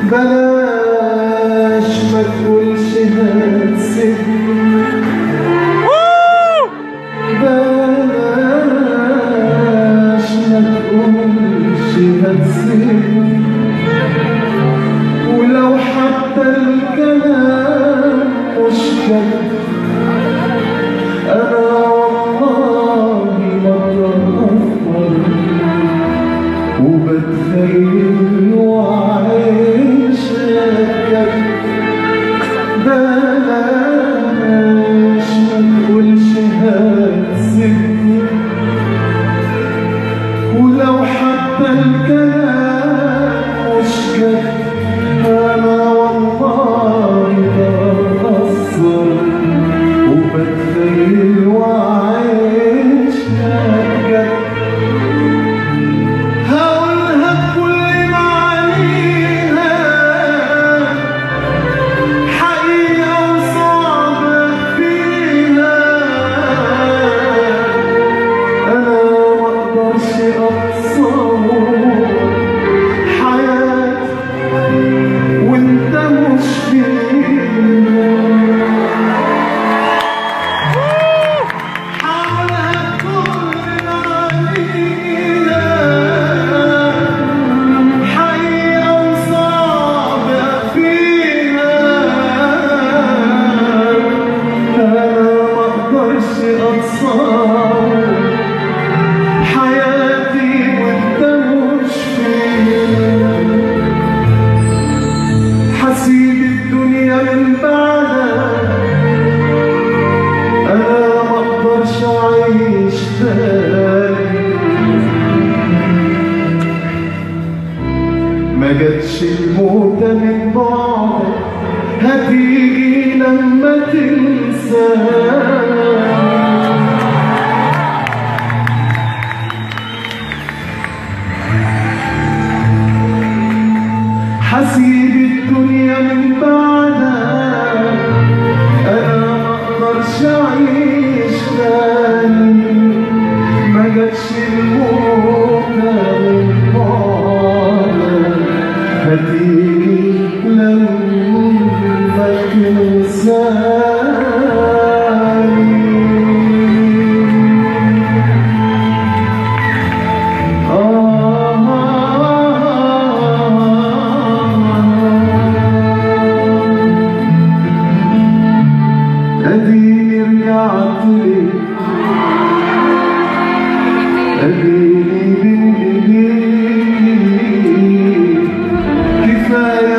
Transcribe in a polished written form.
بلاش ما تقولش هتسيبني، بلاش ما تقولش هتسيبني، ولو حتى الكلام مش جد أنا والله بتغفر وبتخيل وعايش لك. بلاش ما تقولش هتسيبني، ولو حتى الكلام مش جد أنا والله بتأثر وبتخيل وعايش لك. هقولها بكل معانيها، حقيقة وصعبة فيها، أنا مقدرش أتصور حياتي وأنت مش فيها. حياتي وانت مش فيها، حسيب الدنيا من بعدك، انا مقدرش اعيش تاني. ما جاتش الموتة من بعدك، هتيجي لما تنساني. حسيب الدنيا من بعدك، أنا مقدرش أعيش تاني. ما جاتش الموتة من بعدك، هتيجي لما تنساني. أديني رجعت لك، أديني بين إيديك، كفاية